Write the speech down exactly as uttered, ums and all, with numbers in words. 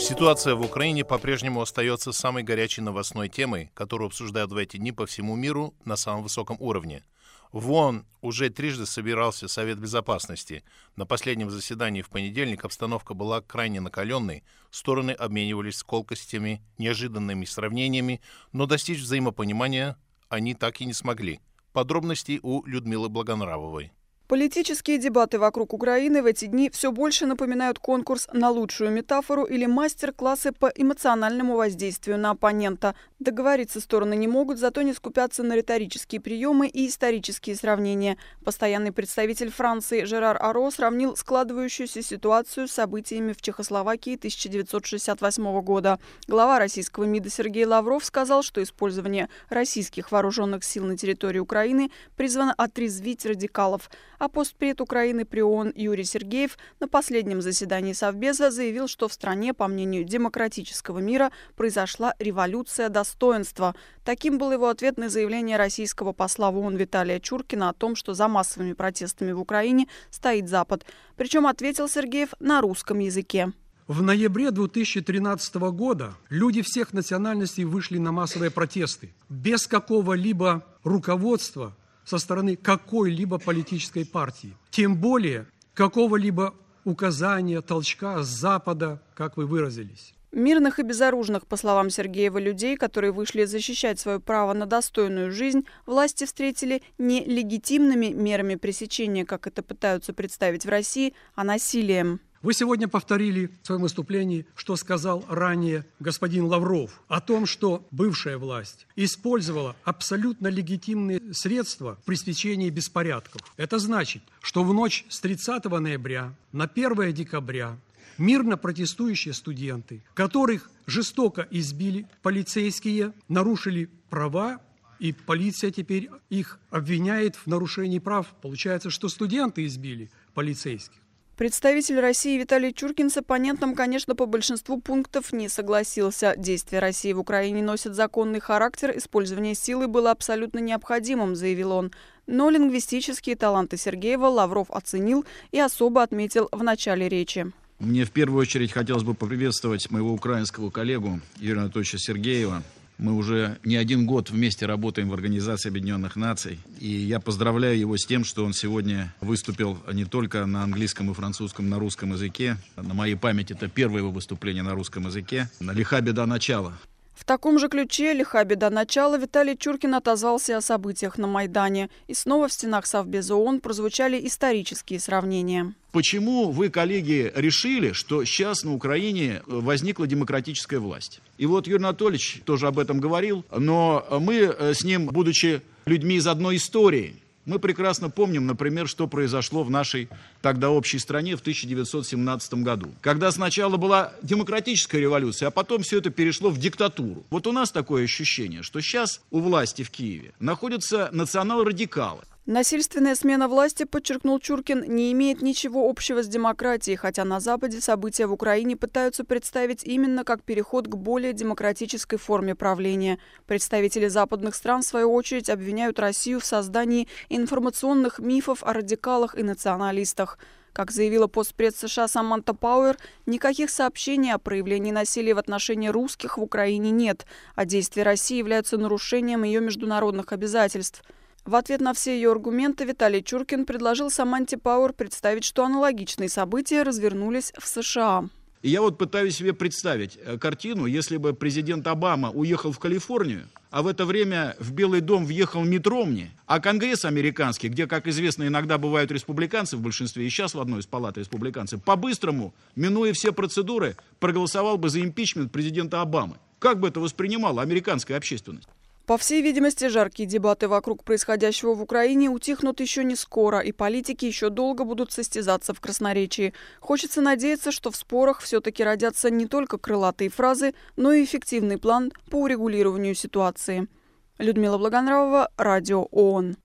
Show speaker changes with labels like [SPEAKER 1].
[SPEAKER 1] Ситуация в Украине по-прежнему остается самой горячей новостной темой, которую обсуждают в эти дни по всему миру на самом высоком уровне. В ООН уже трижды собирался Совет Безопасности. На последнем заседании в понедельник обстановка была крайне накаленной, стороны обменивались колкостями, неожиданными сравнениями, но достичь взаимопонимания они так и не смогли. Подробности у Людмилы Благонравовой.
[SPEAKER 2] Политические дебаты вокруг Украины в эти дни все больше напоминают конкурс на лучшую метафору или мастер-классы по эмоциональному воздействию на оппонента. Договориться стороны не могут, зато не скупятся на риторические приемы и исторические сравнения. Постоянный представитель Франции Жерар Аро сравнил складывающуюся ситуацию с событиями в Чехословакии тысяча девятьсот шестьдесят восьмого года. Глава российского МИДа Сергей Лавров сказал, что использование российских вооруженных сил на территории Украины призвано отрезвить радикалов. А постпред Украины при ООН Юрий Сергеев на последнем заседании Совбеза заявил, что в стране, по мнению демократического мира, произошла революция достоинства. Таким был его ответ на заявление российского посла в ООН Виталия Чуркина о том, что за массовыми протестами в Украине стоит Запад. Причем ответил Сергеев на русском языке.
[SPEAKER 3] В ноябре две тысячи тринадцатого года люди всех национальностей вышли на массовые протесты без какого-либо руководства со стороны какой-либо политической партии. Тем более какого-либо указания, толчка с Запада, как вы выразились.
[SPEAKER 2] Мирных и безоружных, по словам Сергеева, людей, которые вышли защищать свое право на достойную жизнь, власти встретили не легитимными мерами пресечения, как это пытаются представить в России, а насилием.
[SPEAKER 3] Вы сегодня повторили в своем выступлении, что сказал ранее господин Лавров, о том, что бывшая власть использовала абсолютно легитимные средства в пресечении беспорядков. Это значит, что в ночь с тридцатого ноября на первое декабря мирно протестующие студенты, которых жестоко избили полицейские, нарушили права, и полиция теперь их обвиняет в нарушении прав. Получается, что студенты избили полицейских.
[SPEAKER 2] Представитель России Виталий Чуркин с оппонентом, конечно, по большинству пунктов не согласился. Действия России в Украине носят законный характер, использование силы было абсолютно необходимым, заявил он. Но лингвистические таланты Сергеева Лавров оценил и особо отметил в начале речи.
[SPEAKER 4] Мне в первую очередь хотелось бы поприветствовать моего украинского коллегу Юрия Анатольевича Сергеева. Мы уже не один год вместе работаем в Организации Объединенных Наций. И я поздравляю его с тем, что он сегодня выступил не только на английском и французском, на русском языке. На моей памяти это первое его выступление на русском языке. Лиха беда начала.
[SPEAKER 2] В таком же ключе «Лиха беда начала» Виталий Чуркин отозвался о событиях на Майдане. И снова в стенах Совбеза ООН прозвучали исторические сравнения.
[SPEAKER 4] Почему вы, коллеги, решили, что сейчас на Украине возникла демократическая власть? И вот Юрий Анатольевич тоже об этом говорил, но мы с ним, будучи людьми из одной истории, мы прекрасно помним, например, что произошло в нашей тогда общей стране в тысяча девятьсот семнадцатом году. Когда сначала была демократическая революция, а потом все это перешло в диктатуру. Вот у нас такое ощущение, что сейчас у власти в Киеве находятся национал-радикалы.
[SPEAKER 2] Насильственная смена власти, подчеркнул Чуркин, не имеет ничего общего с демократией, хотя на Западе события в Украине пытаются представить именно как переход к более демократической форме правления. Представители западных стран, в свою очередь, обвиняют Россию в создании информационных мифов о радикалах и националистах. Как заявила постпред США Саманта Пауэр, никаких сообщений о проявлении насилия в отношении русских в Украине нет, а действия России являются нарушением ее международных обязательств. В ответ на все ее аргументы Виталий Чуркин предложил Саманте Пауэр представить, что аналогичные события развернулись в США.
[SPEAKER 4] И я вот пытаюсь себе представить картину, если бы президент Обама уехал в Калифорнию, а в это время в Белый дом въехал Митт Ромни, а Конгресс американский, где, как известно, иногда бывают республиканцы в большинстве, и сейчас в одной из палат республиканцы, по-быстрому, минуя все процедуры, проголосовал бы за импичмент президента Обамы. Как бы это воспринимала американская общественность?
[SPEAKER 2] По всей видимости, жаркие дебаты вокруг происходящего в Украине утихнут еще не скоро, и политики еще долго будут состязаться в красноречии. Хочется надеяться, что в спорах все-таки родятся не только крылатые фразы, но и эффективный план по урегулированию ситуации. Людмила Благонравова, Радио ООН.